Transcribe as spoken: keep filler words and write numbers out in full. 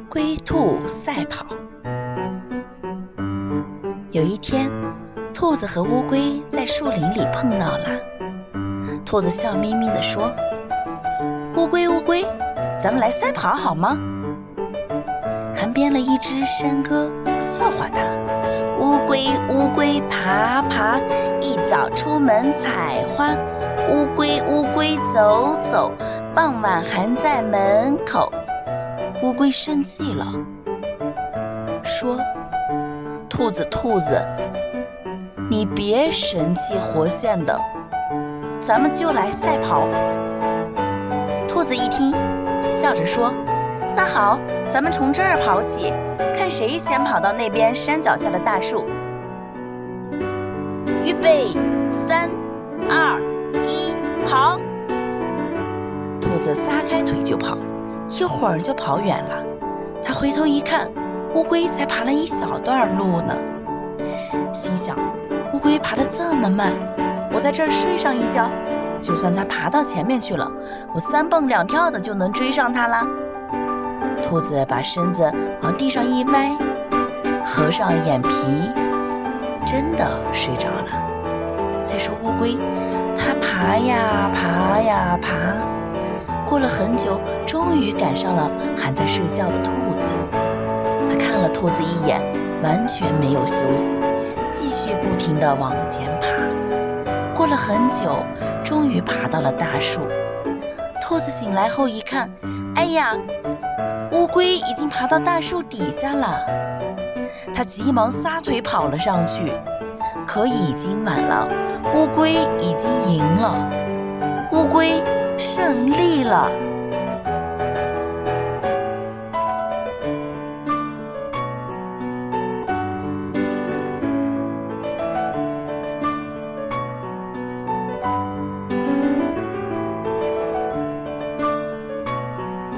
龟兔赛跑。有一天，兔子和乌龟在树林里碰到了。兔子笑眯眯地说：乌龟乌龟，咱们来赛跑好吗？还编了一支山歌笑话它：乌龟乌龟爬爬，一早出门采花，乌龟乌龟走走，傍晚还在门口。乌龟生气了，说：兔子兔子，你别神气活现的，咱们就来赛跑。兔子一听，笑着说：那好，咱们从这儿跑起，看谁先跑到那边山脚下的大树。预备，三二一，跑！兔子撒开腿就跑，一会儿就跑远了。他回头一看，乌龟才爬了一小段路呢，心想：乌龟爬得这么慢，我在这儿睡上一觉，就算它爬到前面去了，我三蹦两跳的就能追上它啦。兔子把身子往地上一歪，合上眼皮，真的睡着了。再说乌龟，它爬呀爬呀爬，过了很久，终于赶上了还在睡觉的兔子。它看了兔子一眼，完全没有休息，继续不停地往前爬。过了很久，终于爬到了大树。兔子醒来后一看，哎呀，乌龟已经爬到大树底下了。它急忙撒腿跑了上去，可已经晚了，乌龟已经赢了，乌龟胜利了。